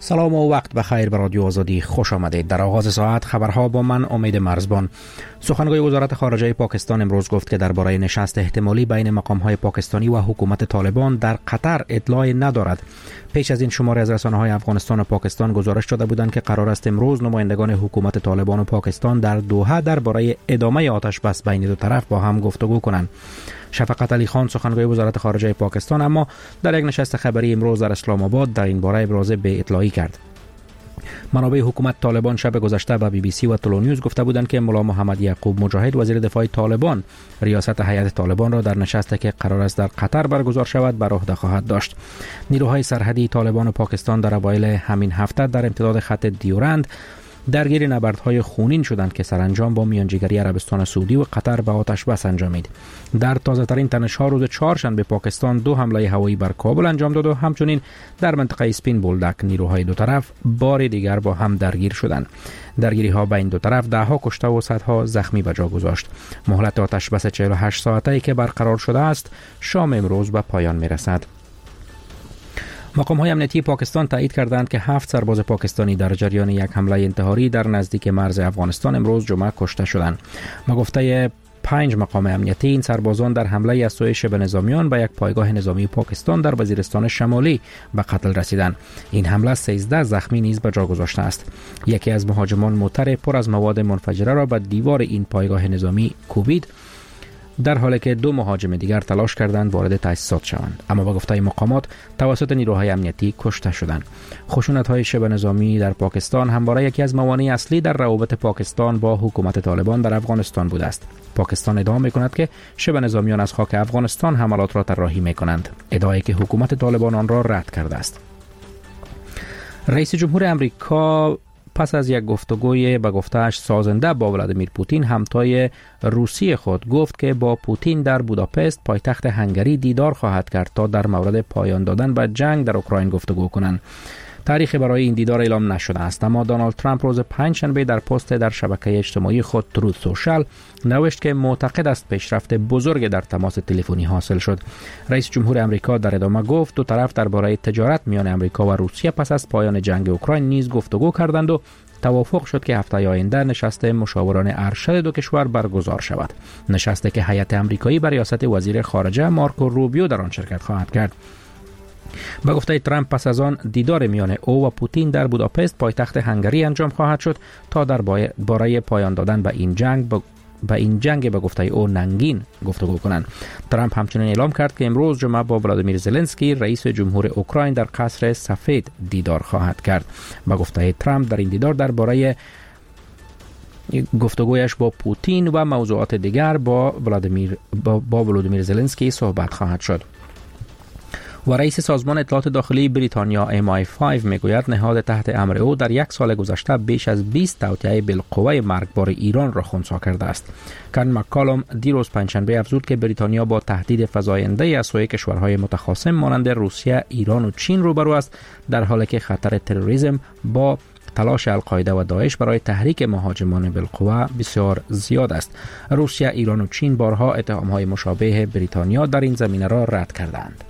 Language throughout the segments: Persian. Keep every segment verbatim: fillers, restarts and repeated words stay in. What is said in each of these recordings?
سلام و وقت بخیر به رادیو آزادی خوش آمدید. در آغاز ساعت خبرها با من امید مرزبان. سخنگوی وزارت خارجه پاکستان امروز گفت که درباره نشست احتمالی بین مقام‌های پاکستانی و حکومت طالبان در قطر اطلاعی ندارد. پیش از این شماری از رسانه‌های افغانستان و پاکستان گزارش داده بودند که قرار است امروز نمایندگان حکومت طالبان و پاکستان در دوحه درباره ادامه آتش بس بین دو طرف با هم گفتگو کنند. شفقت علی خان سخنگوی وزارت خارجه پاکستان اما در یک نشست خبری امروز در اسلام آباد در این باره ابراز به اطلاعی کرد. منابع حکومت طالبان شب گذشته به بی بی سی و تلو نیوز گفته بودند که ملا محمد یعقوب مجاهد وزیر دفاع طالبان ریاست هیئت طالبان را در نشستی که قرار است در قطر برگزار شود بر عهده خواهد داشت. نیروهای سرحدی طالبان و پاکستان در اوایل همین هفته در امتداد خط دیورند درگیر نبردهای خونین شدند که سرانجام با میانجیگری عربستان سعودی و قطر به آتش بس انجامید. در تازه ترین تنش‌ها روز چهارشنبه پاکستان دو حمله هوایی بر کابل انجام داد و همچنین در منطقه اسپین بولدک نیروهای دو طرف بار دیگر با هم درگیر شدند. درگیری‌ها بین دو طرف ده‌ها کشته و صدها زخمی به جا گذاشت. مهلت آتش بس چهل و هشت ساعته‌ای که برقرار شده است شام امروز به پایان می‌رسد. مقام‌های امنیتی پاکستان تایید کردند که هفت سرباز پاکستانی در جریان یک حمله انتحاری در نزدیک مرز افغانستان امروز جمعه کشته شدند. با گفته پنج مقام امنیتی این سربازان در حمله از سوی شبه نظامیان به یک پایگاه نظامی پاکستان در وزیرستان شمالی به قتل رسیدند. این حمله سیزده زخمی نیز به جا گذاشته است. یکی از مهاجمان موتر پر از مواد منفجره را به دیوار این پایگاه نظامی کوبید، در حالی که دو مهاجم دیگر تلاش کردند وارد تاسیسات شوند، اما با گفته مقامات توسط نیروهای امنیتی کشته شدند. خشونت‌های شبه نظامی در پاکستان همواره یکی از موانع اصلی در روابط پاکستان با حکومت طالبان در افغانستان بوده است. پاکستان ادعا می‌کند که شبه نظامیان از خاک افغانستان حملات را طراحی می‌کنند، ادعایی که حکومت طالبان آن را رد کرده است. رئیس جمهور امریکا پس از یک گفتگوی به گفته‌اش سازنده با ولادیمیر پوتین همتای روسی خود گفت که با پوتین در بوداپست پایتخت هنگری دیدار خواهد کرد تا در مورد پایان دادن به جنگ در اوکراین گفتگو کنند. تاریخی برای این دیدار اعلام نشده است، اما دونالد ترامپ روز پنجشنبه در پست در شبکه اجتماعی خود تروت سوشال نوشت که معتقد است پیشرفت بزرگ در تماس تلفنی حاصل شد. رئیس جمهور امریکا در ادامه گفت دو طرف درباره تجارت میان امریکا و روسیه پس از پایان جنگ اوکراین نیز گفتگو کردند و توافق شد که هفته آینده نشست مشاوران ارشد دو کشور برگزار شود. نشستی که هیئت آمریکایی به ریاست وزیر خارجه مارکو روبیو در آن شرکت خواهد کرد. با گفته ترامپ پس از آن دیدار میان او و پوتین در بوداپست پایتخت هنگری انجام خواهد شد تا در باره پایان دادن به این جنگ با به این جنگ به گفته او ننگین گفتگو کنند. ترامپ همچنین اعلام کرد که امروز جمعه با ولادیمیر زلنسکی رئیس جمهور اوکراین در قصر سفید دیدار خواهد کرد. با گفته ترامپ در این دیدار درباره گفتگویش با پوتین و موضوعات دیگر با ولادیمیر با, با ولادیمیر زلنسکی صحبت خواهد شد. و رئیس سازمان اطلاعات داخلی بریتانیا ام آی پنج میگوید نهاد تحت امر او در یک سال گذشته بیش از بیست توطئه بالقوه مرگبار ایران را خنثی کرده است. کن مکالوم دیروز پنجشنبه افزود که بریتانیا با تهدید فزاینده از سوی کشورهای متخاصم مانند روسیه، ایران و چین روبرو است، در حالی که خطر تروریسم با تلاش القاعده و داعش برای تحریک مهاجمان بالقوه بسیار زیاد است. روسیه، ایران و چین بارها اتهام‌های مشابه بریتانیا در این زمینه را رد کردند.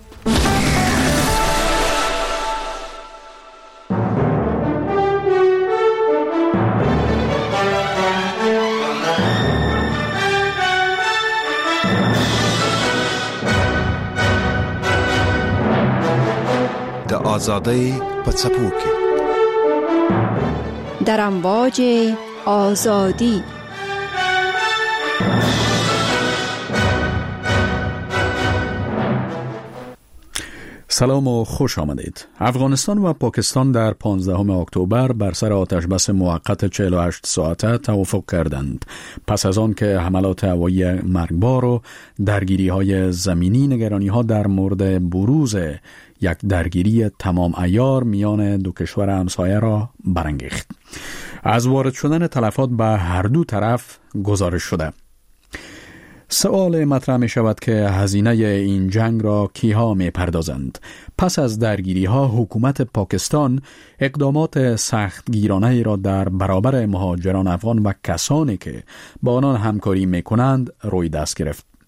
د آزادی په څپو کې در امواج آزادی. سلام و خوش آمدید. افغانستان و پاکستان در پانزدهم اکتبر بر سر آتش بس موقت چهل و هشت ساعته توافق کردند. پس از آن که حملات هوایی مرگبار و درگیری های زمینی نگرانی ها در مورد بروز یک درگیری تمام عیار میان دو کشور همسایه را برانگیخت. از وارد شدن تلفات به هر دو طرف گزارش شده. سوال مطرح می شود که هزینه این جنگ را کیها می پردازند؟ پس از درگیری ها حکومت پاکستان اقدامات سختگیرانه را در برابر مهاجران افغان و کسانی که با آنان همکاری می کنند روی دست گرفت.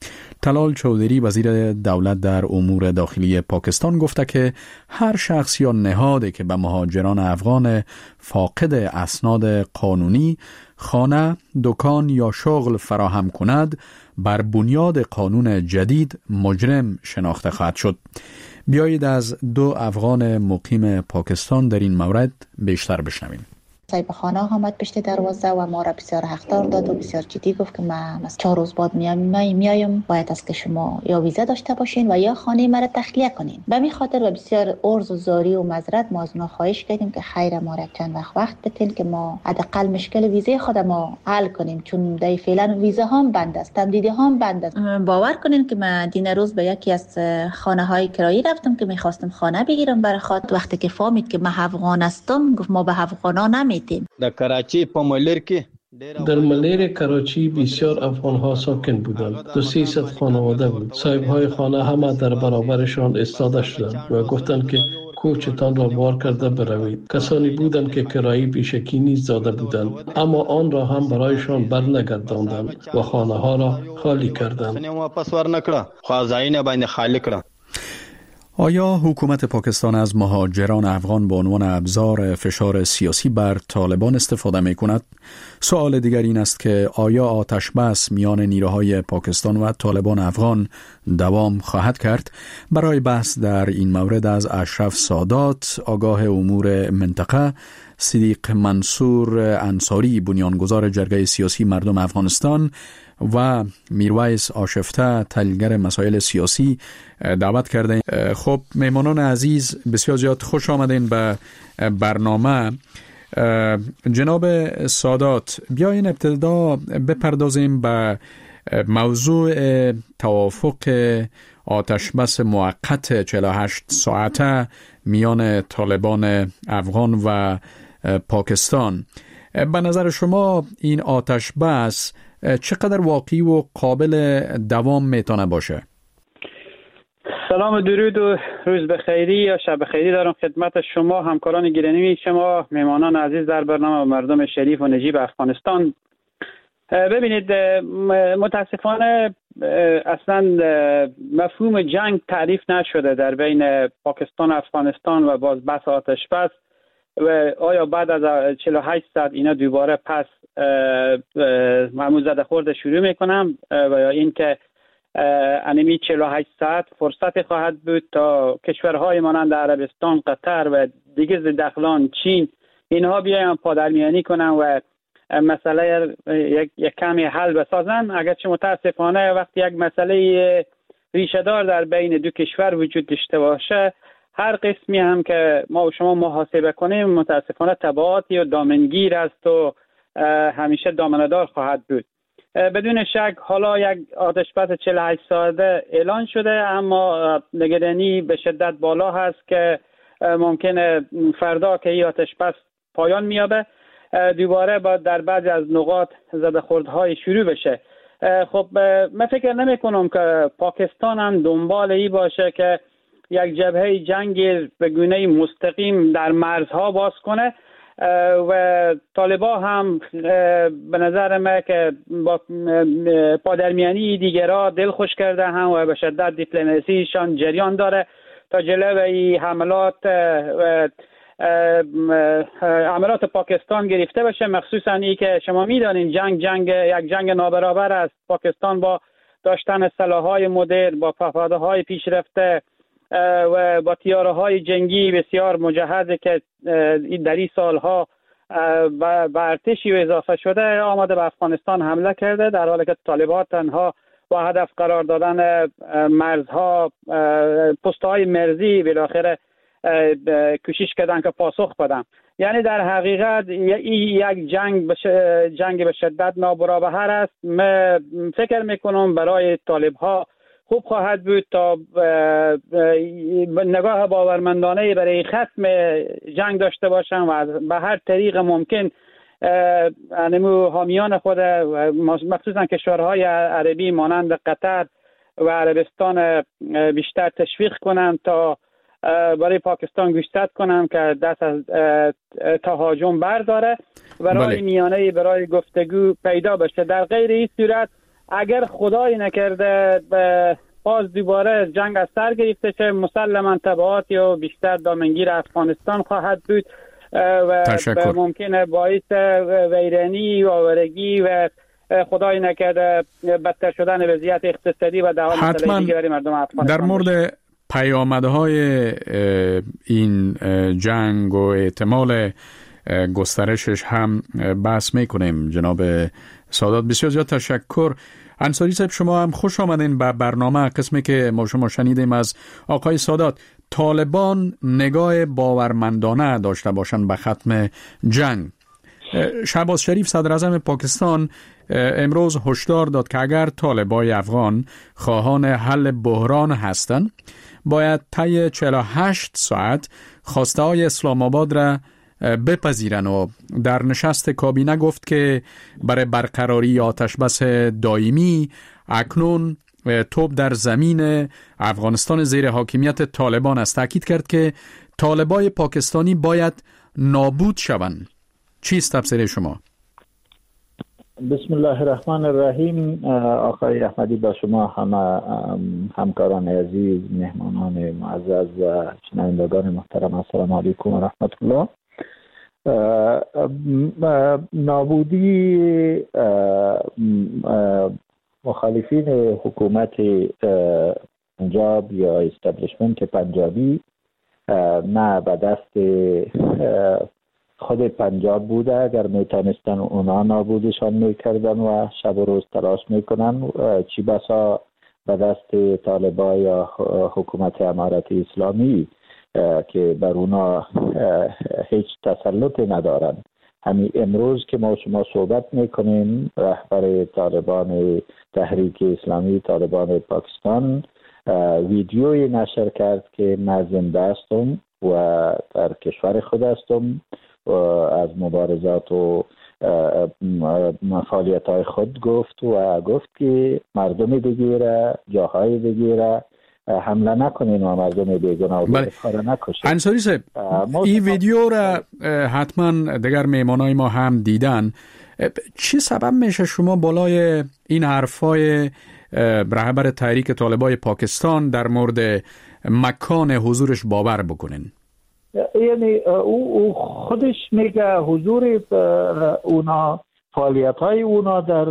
طلال چودری وزیر دولت در امور داخلی پاکستان گفته که هر شخص یا نهادی که به مهاجران افغان فاقد اسناد قانونی خانه، دکان یا شغل فراهم کند بر بنیاد قانون جدید مجرم شناخته خواهد شد. بیایید از دو افغان مقیم پاکستان در این مورد بیشتر بشنویم. صاحب خانه آمد پشت دروازه و ما را بسیار هختار داد و بسیار جدی گفت که من از چهار روز بعد میام میایم باید است که شما یا ویزا داشته باشین و یا خانه مرا تخلیه کنین. به می خاطر و بسیار عرض و زاری و معذرت ما از اونا خواهش کردیم که خیر ما را چند وقت وقت بتین که ما حداقل مشکل ویزای خود ما حل کنیم، چون دای فعلا ویزا هم بند است، تمدید هم بند است. باور کنین که من دین روز به یکی از خانه های کرایی رفتم که میخواستم خانه بگیرم برای خود. وقتی که فهمید که من افغان هستم گفت ما به افغانا نمی در کراچی په ملیر کې در ملیر کراچی بسیار افغان ها ساکن بودند. دو سیصد خانواده بود. صاحب های خانه همه در برابرشان استاده شدند و گفتند که کوچتان را بار کرده بروید. کسانی بودند که کرایی بیشکی نیز داده بودند، اما آن را هم برایشان برنگرداندند و خانه ها را خالی کردند. واپس ورنکړه خو ځایونه باندې خالی کړه. آیا حکومت پاکستان از مهاجران افغان به عنوان ابزار فشار سیاسی بر طالبان استفاده می کند؟ سوال دیگر این است که آیا آتش بس میان نیروهای پاکستان و طالبان افغان دوام خواهد کرد؟ برای بحث در این مورد از اشرف سادات، آگاه امور منطقه، صدیق منصور انصاری، بنیانگذار جرگه سیاسی مردم افغانستان و میرویس آشفته، تحلیلگر مسائل سیاسی دعوت کرده. خب مهمانان عزیز، بسیار زیاد خوش آمدین به برنامه. جناب سادات، بیاین ابتدا بپردازیم به موضوع توافق آتشبس موقت چهل و هشت ساعته میان طالبان افغان و پاکستان. به نظر شما این آتشبس چقدر واقعی و قابل دوام میتونه باشه؟ سلام و درود و روز بخیری یا شب بخیری دارم خدمت شما، همکاران گرامی شما، مهمانان عزیز در برنامه و مردم شریف و نجیب افغانستان. ببینید، متاسفانه اصلا مفهوم جنگ تعریف نشده در بین پاکستان و افغانستان و باز بحث آتش بس و آیا بعد از چهل و هشت ساعت اینا دوباره پس معمول زده خورده شروع میکنم و یا اینکه انمی چهل و هشت ساعت فرصت خواهد بود تا کشورهای مانند عربستان، قطر و دیگه دخلان، چین، اینها بیاین پادرمیانی کنن و مسئله یک, یک کمی حل بسازن. اگرچه متاسفانه وقتی یک مسئله ریشه دار در بین دو کشور وجود داشته باشه، هر قسمی هم که ما و شما محاسبه کنیم متاسفانه تبعاتی و دامنگیر است و همیشه دامنه‌دار خواهد بود. بدون شک حالا یک آتشبس چهل و هشت ساعته اعلان شده، اما نگرانی به شدت بالا هست که ممکنه فردا که این آتشبس پایان میابه دوباره با در بعضی از نقاط زده‌خوردهای شروع بشه. خب من فکر نمی کنم که پاکستان هم دنبال ای باشه که یک جبهه جنگ به گونه مستقیم در مرزها باز کنه و طالبا هم به نظر من که با پادرمیانی دیگرها دل خوش کرده هم و به شدت دیپلماسیشان جریان داره تا جلوی حملات عملات پاکستان گرفته بشه، مخصوصا ای که شما میدانین جنگ جنگ یک جنگ نابرابر است. پاکستان با داشتن سلاح‌های مدرن، با پهپادهای پیشرفته و با طیاره‌های جنگی بسیار مجهزه که در این سالها به ارتشی اضافه شده آمده به افغانستان حمله کرده، در حالی که طالبان تنها با هدف قرار دادن مرزها، پست‌های مرزی بالاخره کوشش کردن که پاسخ بدن. یعنی در حقیقت یک جنگ بش... جنگ به شدت نابرابر است. من فکر میکنم برای طالب‌ها خوب خواهد بود تا نگاه باورمندانه برای ختم جنگ داشته باشن و به هر طریق ممکن انمو حامیان خود مخصوصا کشورهای عربی مانند قطر و عربستان بیشتر تشویق کنند تا برای پاکستان گوشزد کنم که دست از تهاجم برداره و راه میانه برای گفتگو پیدا بشه. در غیر این صورت اگر خدای نکرده باز دوباره جنگ از سر گرفته شه، مسلما تبعات یا بیشتر دامنگیر افغانستان خواهد بود و تشکر. ممکنه باعث ویرانی و آوارگی و خدای نکرده بدتر شدن وضعیت اقتصادی و ده مسئله دیگه برای مردم افغانستان. در مورد پیامدهای این جنگ و احتمال گسترشش هم بحث میکنیم. جناب سادات بسیار زیاد تشکر. انصاری صاحب شما هم خوش آمدین به برنامه. قسمی که ما شما شنیدیم از آقای سادات، طالبان نگاه باورمندانه داشته باشند به ختم جنگ. شهباز شریف صدر اعظم پاکستان امروز هشدار داد که اگر طالبای افغان خواهان حل بحران هستند باید طی چهل و هشت ساعت خواسته های اسلام آباد را بپذیرن و در نشست کابینه گفت که برای برقراری آتش بس دائمی اکنون توپ در زمین افغانستان زیر حاکمیت طالبان است. تاکید کرد که طالبای پاکستانی باید نابود شوند. چیست تفسیر شما؟ بسم الله الرحمن الرحیم. آقای احمدی با شما همه همکاران عزیز، مهمانان معزز و شنوندگان محترم، السلام علیکم و رحمت الله. نابودی مخالفین حکومت پنجاب یا استبلیشمنت پنجابی نه به دست خود پنجاب بوده. اگر میتونستن اونا نابودشان میکردن و شب و روز تلاش میکنن، چی بسا به دست طالبان یا حکومت امارت اسلامی که بر اونا هیچ تسلط ندارن. همین امروز که ما شما صحبت میکنیم، رهبر طالبان تحریک اسلامی طالبان پاکستان ویدیوی نشر کرد که من زنده هستم و در کشور خود هستم و از مبارزات و فعالیت های خود گفت و گفت که مردم دیگه جاهای دیگه حمله نکنین و مردم بیگناه و بی‌خار نکشین. انصاری صاحب این ویدیو را حتما دیگر میمانای ما هم دیدن. چی سبب میشه شما بالای این حرفای رهبر تحریک طالبای پاکستان در مورد مکان حضورش باور بکنین؟ یعنی او, او خودش میگه حضور اونا، فعالیت های اونا در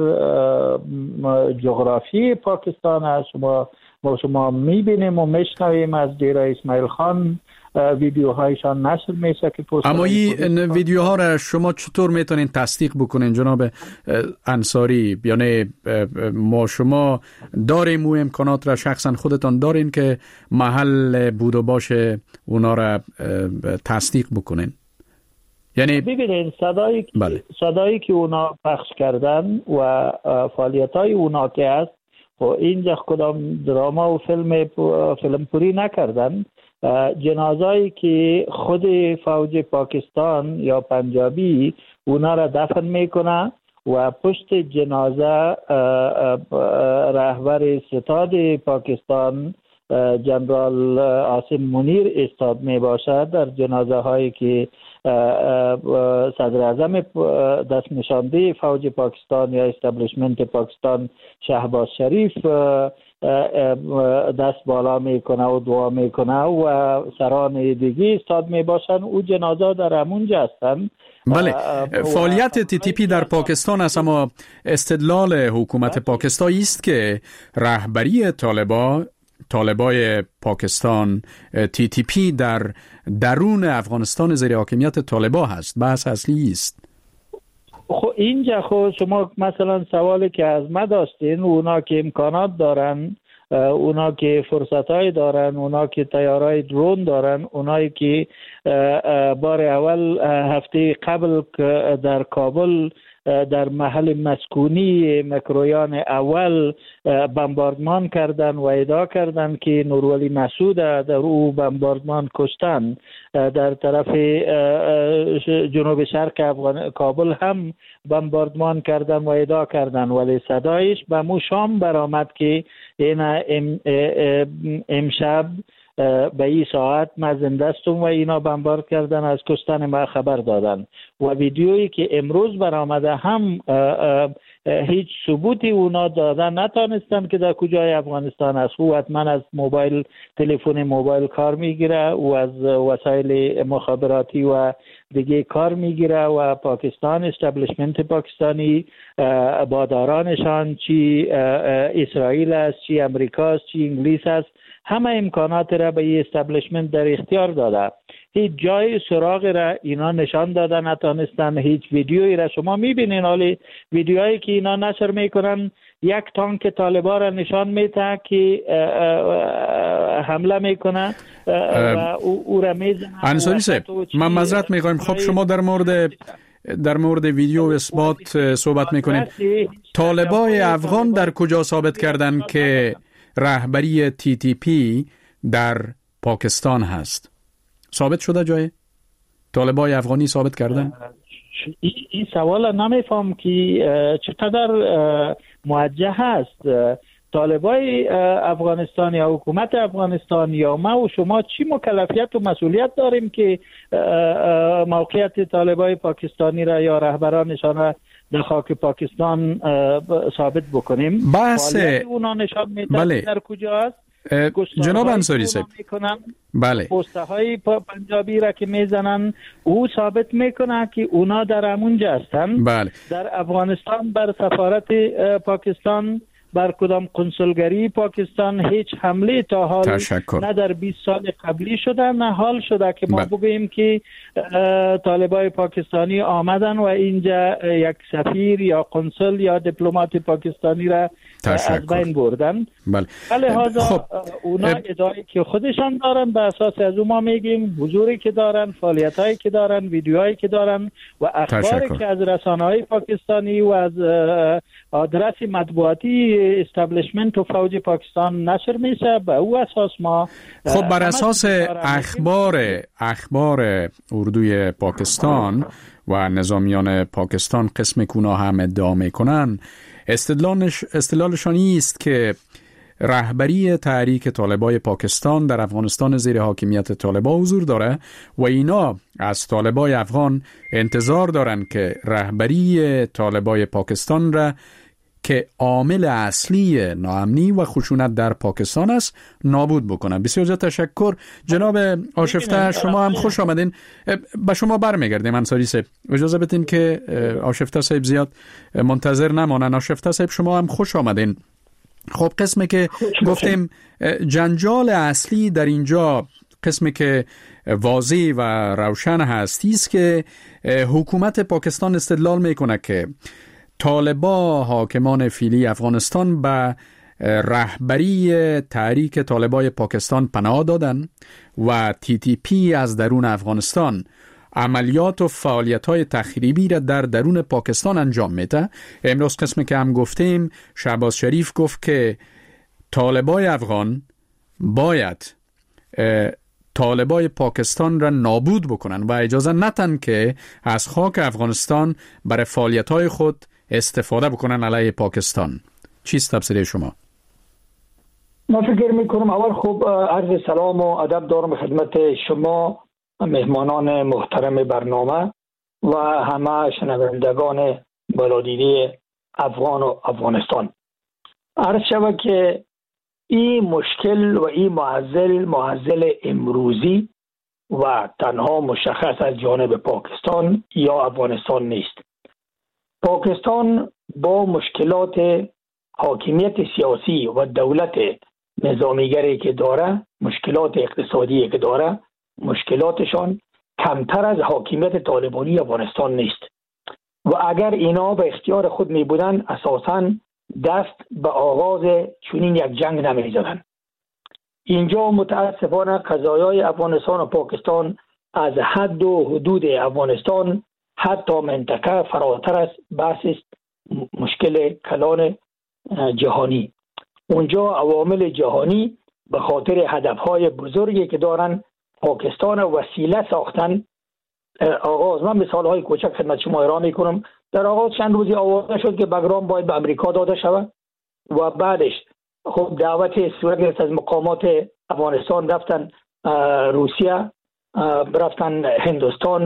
جغرافی پاکستان است. شما ما شما میبینیم و میشنویم از دیره اسماعیل خان ویدیوهایشان نشر میشه که پست. اما این ویدیوها را شما چطور میتونین تصدیق بکنین جناب انصاری؟ یعنی ما شما داریم او امکانات را، شخصا خودتان دارین که محل بود و باشه اونا را تصدیق بکنین؟ یعنی ببینین صدایی بله. صدایی که اونا پخش کردن و فعالیت های اونا که هست، خب اینجا کدام دراما و فیلم فیلم پوری نکردن. جنازهایی که خود فوج پاکستان یا پنجابی اونا را دفن میکنه و پشت جنازه رهبر ستاد پاکستان جنرال عاصم منیر استاد می باشد. در جنازه هایی که صدر اعظم دست نشانده فوج پاکستان یا استبلیشمنت پاکستان شهباز شریف دست بالا میکنه و دعا میکنه و سران دیگه استاد می باشن، او جنازه در همونجا هستن. بله، فعالیت تی تی پی در پاکستان است، اما استدلال حکومت پاکستان است که رهبری طالبان طالبای پاکستان تی تی پی در درون افغانستان زیر حاکمیت طالبان هست. بحث اصلی است. خب اینجا خب شما مثلا سوالی که از ما داشتین، اونا که امکانات دارن، اونا که فرصتای دارن، اونا که تیارای درون دارن، اونایی که بار اول هفته قبل در کابل در محل مسکونی مکرویان اول بمباردمان کردن و ادعا کردن که نورولی مسعود در او بمباردمان کشتن. در طرف جنوب شرق افغان کابل هم بمباردمان کردن و ادعا کردن، ولی صدایش به مو شام برآمد که این ام امشب به این ساعت من زنده استم و اینا بمبارد کردن، از کشتن ما خبر دادن. و ویدیویی که امروز برآمده هم هیچ ثبوتی اونا دادن نتانستن که در کجای افغانستان است. او حتما از موبایل تلفن موبایل کار میگیره و از وسایل مخابراتی و دیگه کار میگیره و پاکستان استابلیشمنت پاکستانی بادارانشان چی اسرائیل است، چی امریکا است، چی انگلیس است، همه امکانات را به این استابلیشمنت در اختیار داده. هیچ جای سراغ را اینا نشان داده نتانستن. هیچ ویدیویی را شما میبینین، حالی ویدیوهایی که اینا نشر میکنن یک تانک طالبان را نشان میده که حمله میکنه و او را میزنه. انصاری صاحب من معذرت میخوایم، خب شما در مورد در مورد ویدیو اثبات صحبت میکنید. طالبای افغان در کجا ثابت کردن که رهبری تی تی پی در پاکستان هست؟ ثابت شده جای طالبای افغانی ثابت کردن؟ این سوال نمیفهم که چقدر موجه هست. طالبای افغانستان یا حکومت افغانستان یا ما و شما چی مکلفیت و مسئولیت داریم که موقعیت طالبای پاکستانی را یا رهبرانشان را در خاک پاکستان ثابت بکنیم؟ بحث اونا نشان میده بله. در کجا است؟ جناب انصاری صاحب بله پسته های پنجابی را که میزنن او ثابت میکنه که اونا در همونجا هستن. بله. در افغانستان بر سفارت پاکستان، بر کدام کنسولگری پاکستان هیچ حمله تا حال تشکر. نه در بیست سال قبلی شده نه حال شده که ما بله. بگوییم که طالبای پاکستانی آمدن و اینجا یک سفیر یا کنسول یا دیپلمات پاکستانی را تشکر. از بین بردن. بله. لحاظا خب. اونا ادعایی که خودشان دارن به اساس از او ما میگیم حضوری که دارن، فعالیتایی که دارن، ویدیوهایی که دارن و اخباری که از رسانه‌های پاکستانی و از آدرس مطبوعاتی استابلیشمنت و فوج پاکستان نشر میشه، به او اساس ما خب بر اساس اخبار اخبار اردوی پاکستان و نظامیان پاکستان قسم کونا هم ادعا میکنن استدلالش استدلالشان است که رهبری تحریک طالبای پاکستان در افغانستان زیر حاکمیت طالبا حضور داره و اینا از طالبای افغان انتظار دارن که رهبری طالبای پاکستان را که عامل اصلی ناامنی و خشونت در پاکستان است نابود بکنن. بسیار زیاد تشکر جناب آشفته، شما هم خوش آمدین. به شما برمیگردیم انصاری صاحب، اجازه بدین که آشفته صاحب زیاد منتظر نمانن. آشفته صاحب شما هم خوش آمدین. خب قسمی که گفتیم جنجال اصلی در اینجا، قسمی که واضح و روشن هست است که حکومت پاکستان استدلال میکنه که طالبا حاکمان فعلی افغانستان به رهبری تحریک طالبای پاکستان پناه دادن و تی تی پی از درون افغانستان عملیات و فعالیت‌های تخریبی را در درون پاکستان انجام میده. امروز قسمی که هم گفتیم شهباز شریف گفت که طالبای افغان باید طالبای پاکستان را نابود بکنن و اجازه نتن که از خاک افغانستان برای فعالیت‌های خود استفاده بکنن علیه پاکستان. چیست تفسیر شما؟ من فکر میکنم اول خوب عرض سلام و ادب دارم خدمت شما مهمانان محترم برنامه و همه شنوندگان بلادیده افغان و افغانستان. عرض شود که این مشکل و این معضل معضل امروزی و تنها مشخص از جانب پاکستان یا افغانستان نیست. پاکستان با مشکلات حاکمیت سیاسی و دولت نظامیگری که داره، مشکلات اقتصادی که داره، مشکلاتشان کمتر از حاکمیت طالبانی افغانستان نیست و اگر اینا به اختیار خود می بودن اساساً دست به آغاز چنین یک جنگ نمی زدن. اینجا متاسفانه قضایای افغانستان و پاکستان از حد و حدود افغانستان حتی منطقه فراتر است. بحث است مشکل کلان جهانی. اونجا عوامل جهانی به خاطر هدفهای بزرگی که دارن پاکستان وسیله ساختن. آغاز من مثالهای کوچک خدمت شما ارائه میکنم. در آغاز چند روزی آوازه شد که بگرام باید به امریکا داده شود و بعدش خب دعوت صورت گرفت از مقامات افغانستان، رفتن روسیه، رفتن هندوستان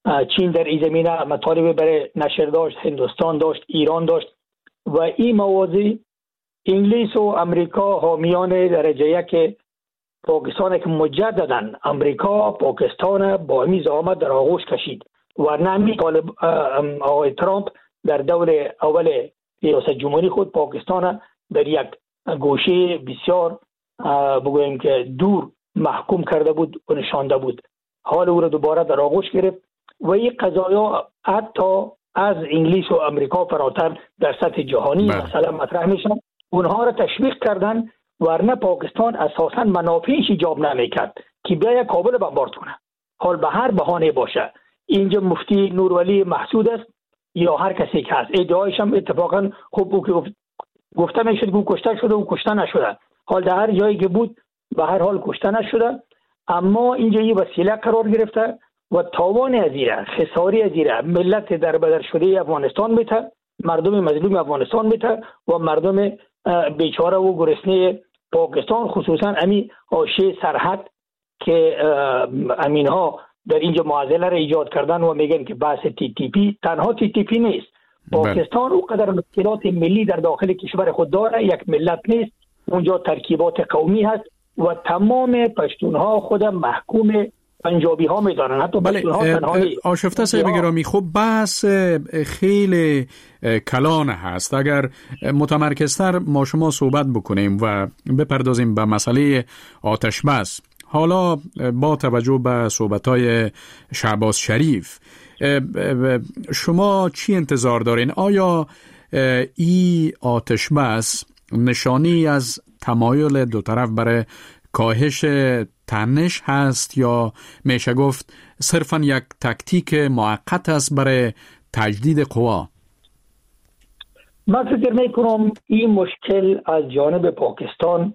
چین در این زمینه مطالب برای نشر داشت، هندوستان داشت، ایران داشت و این موازی انگلیس و امریکا حامیان درجه یک پاکستان که مجددا امریکا پاکستان با این زعامت در آغوش کشید و نمی طالب آقای ترامپ در دور اول ریاست جمهوری خود پاکستان در یک گوشه بسیار بگوییم که دور محکوم کرده بود و نشانده بود. حال او را دوباره در آغوش گرفت و این قضایا حتی از انگلیس و امریکا فراتر در سطح جهانی مثلا مطرح میشن. اونها را تشویق کردن ورنه پاکستان اساسا منافعش ایجاب نمیکرد که بیاید کابل بمبارد کنه. حال به هر بهانه باشه، اینجا مفتی نورولی محسود است یا هر کسی که هست، ادعایش هم اتفاقا خوب او که گفت گفته میشد که کشته شده و کشته نشده. حال در هر جایی که بود به هر حال کشته نشده، اما اینجا یه وسیله قرار گرفته و تاوان ازیره، خساری ازیره ملت در بدر شده افغانستان میته، مردم مظلوم افغانستان میته و مردم بیچاره و گرسنه پاکستان، خصوصا امی حاشیه سرحد که امینها در اینجا معضله را ایجاد کردن و میگن که بحث تی تی پی تنها تی تی پی نیست. پاکستان او قدر مشکلات ملی در داخل کشور خود داره، یک ملت نیست، اونجا ترکیبات قومی هست و تمام پشتونها خود محکوم پنجابی ها میدانن، حتی پشتون ها تنهایی. آشفته صاحب گرامی، خب بحث خیلی کلان هست. اگر متمرکزتر ما شما صحبت بکنیم و بپردازیم به مسئله آتش بس، حالا با توجه به صحبت‌های شهباز شریف، شما چی انتظار دارین؟ آیا این آتش بس نشانی از تمایل دو طرف برای کاهش تنش هست یا میشه گفت صرفاً یک تکتیک موقت است برای تجدید قوا؟ من فکر میکنم این مشکل از جانب پاکستان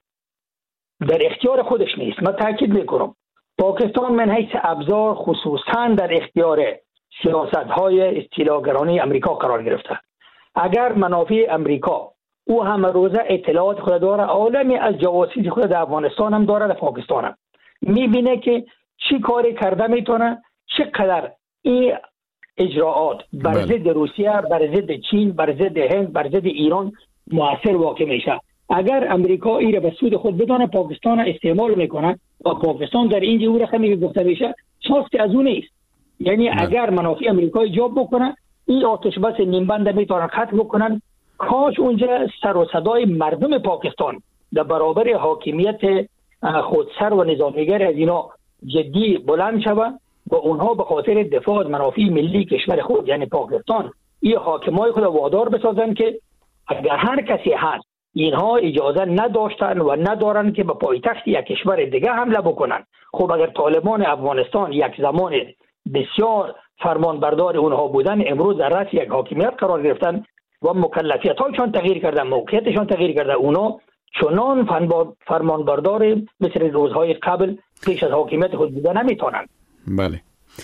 در اختیار خودش نیست. من تاکید میکنم پاکستان من حیث ابزار خصوصاً در اختیار سیاست‌های استیلاگرانی امریکا قرار گرفته. اگر منافع امریکا او همه روزه اطلاعات خود داره، عالمی از جواسیس خود در افغانستان هم داره، در پاکستان هم میبینه که چی کاری کرده میتونه، چقدر این اجراعات بر ضد روسیه، بر ضد چین، بر ضد هند، بر ضد ایران مؤثر واقع میشه. اگر امریکا این را به سود خود بدانه پاکستان استعمال میکنه و پاکستان در اینجا او رقمی گفته میشه شخصی از اون نیست. یعنی نه. اگر منافع امریکا ایجاب بکنه این آتش بس نیمبند میتونن ختم بکنن. کاش اونجا سر و صدای مردم پاکستان در برابر حاکمیت خودسر و نظامیگر از اینا جدی بلند شود و اونها به خاطر دفاع از منافع ملی کشور خود یعنی پاکستان این حاکمای خود وادار بسازن که اگر هر کسی هست اینها اجازه نداشتن و ندارن که به پایتخت یک کشور دیگه حمله بکنن. خب اگر طالبان افغانستان یک زمان بسیار فرمانبردار اونها بودن، امروز در رأس یک حاکمیت قرار گرفتن و مکلفیت‌هایشان تغییر کرده، موقعیتشان تغییر کرده، اونا چنان فرمانبردار مثل روزهای قبل پیش از حاکمیت خود بودن نمیتونن. بله.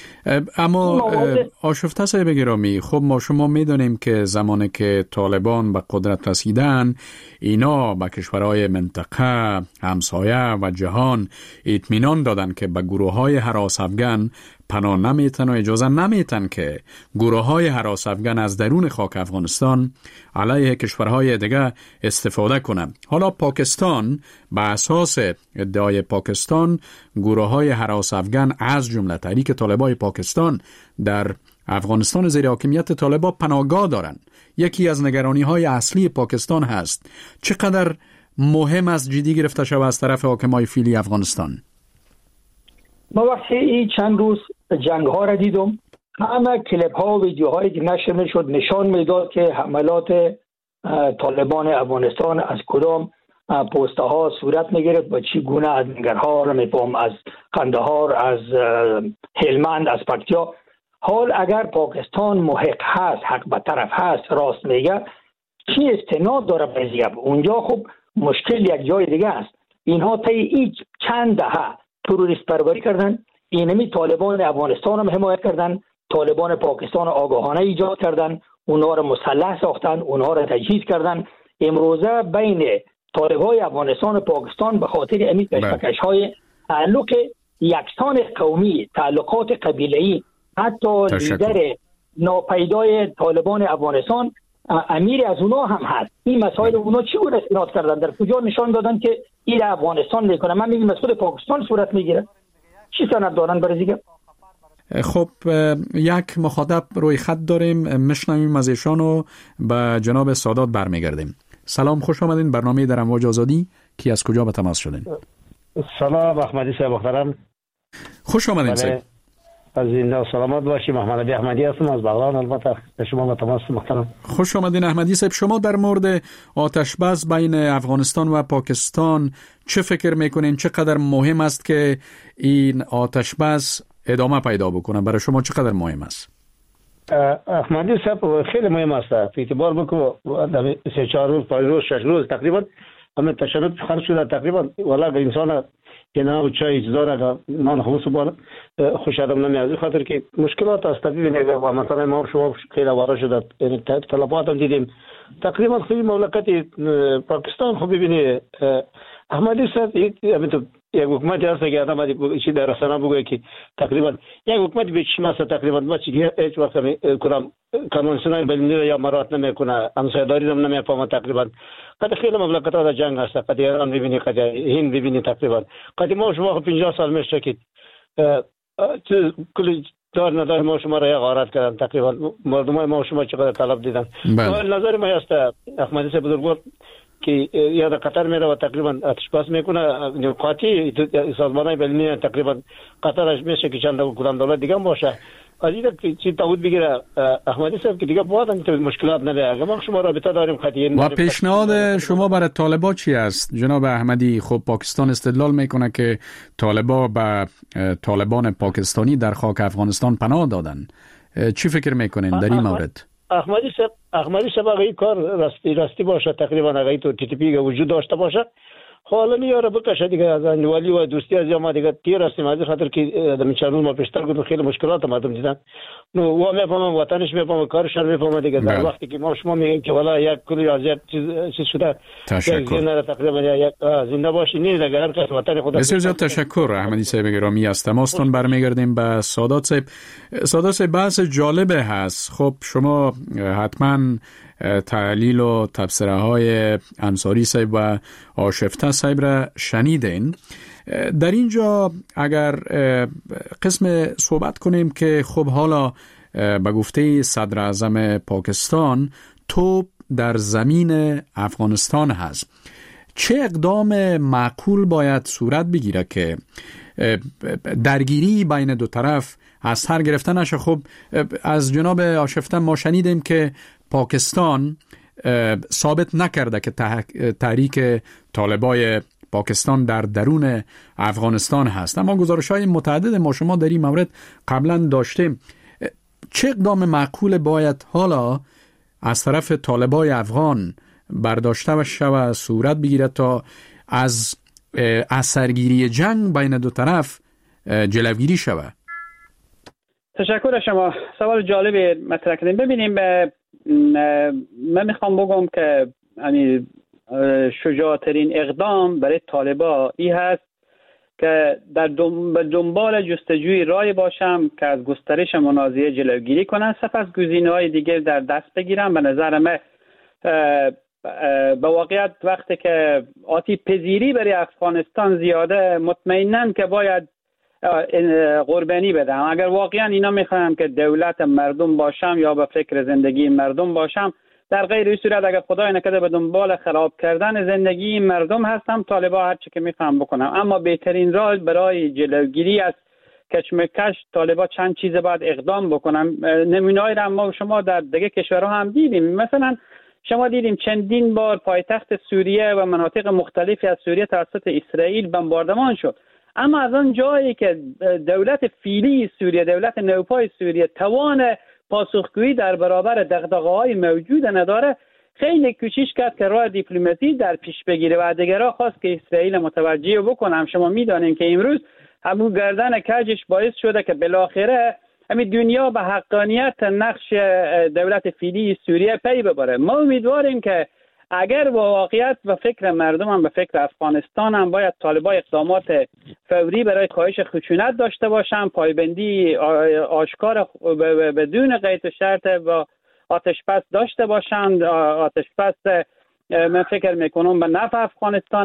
اما آشفته صاحب گرامی، خب ما شما میدونیم که زمانی که طالبان به قدرت رسیدن اینا به کشورهای منطقه، همسایه و جهان اطمینان دادن که به گروه های هراس افغان پناه نمیتن و اجازه نمیتن که گروه های هراس افغان از درون خاک افغانستان علیه کشورهای دیگه استفاده کنند. حالا پاکستان به اساس ادعای پاکستان گروه های هراس افغان از جمله تحریک طالبای پاکستان در افغانستان زیر حاکمیت طالبا پناهگاه دارند. یکی از نگرانی های اصلی پاکستان هست. چقدر مهم است جدی گرفته شود از طرف حاکمای فعلی افغانستان؟ ما وقتی این چند روز جنگ ها را دیدم، همه کلیپ ها و ویدیوهایی که نشر میشد نشان میداد که حملات طالبان افغانستان از کدام پوسته ها صورت میگرفت و چی گونه از ننگرهار، میفهم از قندهار، از هلمند، از پکتیا. حال اگر پاکستان محق هست، حق به طرف هست، راست میگه، چی استناد داره به اونجا؟ خب مشکل یک جای دیگه است. اینها طی این چند دهه تروریست پروری کردن، اینمی طالبان افغانستان هم حمایت کردن، طالبان پاکستان آگاهانه ایجاد کردن، اونها را مسلح ساختن، اونها را تجهیز کردن. امروزه بین طالبای افغانستان و پاکستان به خاطر امی کشمکش‌های تعلق یکسان قومی، تعلقات قبیله‌ای حتی تشکر. لیدر ناپیدای طالبان افغانستان امیر از اونا هم هست. این مسائل اونا چی بود استناد کردن؟ در کجا نشان دادن که این افغانستان میکنه؟ من میگم مسئول پاکستان صورت میگیره. چی سند دارن برای دیگه؟ خب یک مخاطب روی خط داریم، میشنویم از ایشان و به جناب سادات برمیگردیم. سلام، خوش آمدین. برنامه در امواج آزادی. کی از کجا به تماس شدین؟ سلام احمدی صاحب محترم. خوش آمدین صاحب. از زنده سلامت باشی. محمد علی احمدی هستم از بغلان. البته به شما به تماس محترم. خوش آمدین احمدی صاحب. شما در مورد آتش بس بین افغانستان و پاکستان چه فکر میکنین؟ چقدر مهم است که این آتش بس ادامه پیدا بکنه؟ برای شما چقدر مهم است؟ احمدی صاحب خیلی مهم است. اعتبار بکو در سه چهار روز، پنج روز، شش روز تقریبا همه تشنج خرج شده تقریبا. والا انسان که نه چای اجازه نان خمس بالا خوش آدم نمیاد، خاطر که مشکلات است. ببینید مثلا ما شما خیلی وارد شده، یعنی طلبات هم دیدیم تقریبا خیلی مملکت پاکستان. خب ببینید احمدی صاحب یک یک حکومت هست که آدم چی در رسانه بگه که تقریبا یک حکومت بیشتر تقریبا ما چی هیچ وقت کدام کنوانسیونال بین‌المللی یا مرات نمیکنه، همسایه‌داری هم نمیفهمه تقریبا. قد خیلی مملکت‌ها در جنگ هست، قد ایران ببینی، قد هند ببینی، تقریبا قد ما شما پنجاه سال میشه که کلی دار ندار ما شما را غارت کردن، تقریبا مردم ما شما چقدر طلب دیدن. نظر ما است احمدی صاحب بزرگوار که یا در قطر میره و تقریبا آتش بس میکنه، قاطی سازمان‌های بین‌المللی تقریبا قطرش میشه که چند کدام دولت دیگه هم باشه از این که چی تعهد بگیره احمدی صاحب که دیگه بعد مشکلات نده. اگر ما شما رابطه داریم خاطی و پیشنهاد شما برای طالبا چی است جناب احمدی؟ خب پاکستان استدلال میکنه که طالبا به طالبان پاکستانی در خاک افغانستان پناه دادن. چی فکر میکنین در این مورد؟ احمدی صاحب احمدی صاحب اگه این کار راستی راستی باشه، تقریبا اگه تو تی تی پی وجود داشته باشه، حالا میاره بکشه دیگه از انوالی و دوستی از ما دیگه تیر هستیم. از خاطر که در چند ما پیشتر گفتم خیلی مشکلات مردم دیدن. نو و میفهمم وطنش میفهمم کارش میفهمم دیگه. در وقتی که ما شما میگیم که والا یک کلی ازیت چیز چیز شده، تشکر. تقریبا یک زنده باشی نه دیگه هر کس وطن خود. بسیار زیاد تشکر احمدی صاحب گرامی. از تماستون برمیگردیم به سادات صاحب. سادات صاحب بحث جالبه هست. خب شما حتما تحلیل و تبصره های انصاری صاحب و آشفته صاحب را شنیدین. در اینجا اگر قسم صحبت کنیم که خب حالا به گفته صدر اعظم پاکستان توپ در زمین افغانستان هست، چه اقدام معقول باید صورت بگیره که درگیری بین دو طرف از سر گرفته نشه؟ خب از جناب آشفته ما شنیدیم که پاکستان ثابت نکرده که تحریک طالبای پاکستان در درون افغانستان هست، اما گزارش‌های متعدد ما شما در این مورد قبلا داشتیم. چه اقدام معقول باید حالا از طرف طالبای افغان برداشته و شود صورت بگیره تا از اثرگیری جنگ بین دو طرف جلوگیری شود؟ تشکر از شما. سوال جالب مطرح کردیم. ببینیم من میخوام بگم که یعنی شجاعترین اقدام برای طالبا این هست که در دنبال جستجوی رای باشم که از گسترش منازعه جلوگیری کنن، سپس گزینه‌های دیگر در دست بگیرن. به نظر من به واقعیت وقتی که آتی پذیری برای افغانستان زیاده، مطمئنن که باید قربانی بدم. اگر واقعا اینا میخوام که دولت مردم باشم یا به فکر زندگی مردم باشم، در غیر این صورت اگر خدای نکرده به دنبال خراب کردن زندگی مردم هستم، طالبا هر چی که میخوام بکنم. اما بهترین راه برای جلوگیری از کشمکش طالبا چند چیز باید اقدام بکنم. نمونه‌ای را ما شما در دیگه کشورها هم دیدیم. مثلا شما دیدیم چندین بار پایتخت سوریه و مناطق مختلفی از سوریه توسط اسرائیل بمباردمان شد، اما از آن جایی که دولت فعلی سوریه، دولت نوپای سوریه توان پاسخگویی در برابر دغدغه‌های موجود نداره، خیلی کوشش کرد که راه دیپلماسی در پیش بگیره و دیگرها خواست که اسرائیل متوجه بکنه. شما میدانید که امروز همون گردن کجش باعث شده که بالاخره همین دنیا به حقانیت نقش دولت فعلی سوریه پی ببره. ما امیدواریم که اگر با واقعیت و فکر مردم هم به فکر افغانستان هم باید طالبان اقدامات فوری برای کاهش خشونت داشته باشند، پایبندی آشکار بدون قید و شرط با آتش بس داشته باشند. آتش بس من فکر میکنم به نفع افغانستان